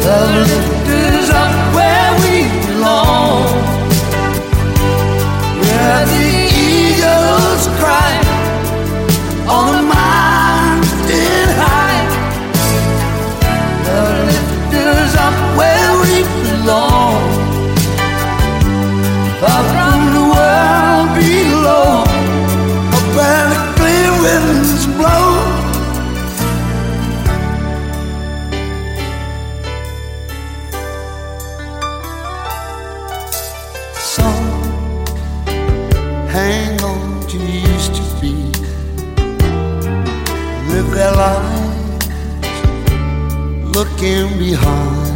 The lifters up where we belong, where the eagles cry on the mountain high. The lifters up where we belong, up from the world below, up where the clear winds blow. Some hang on to used to be, live their lives looking behind.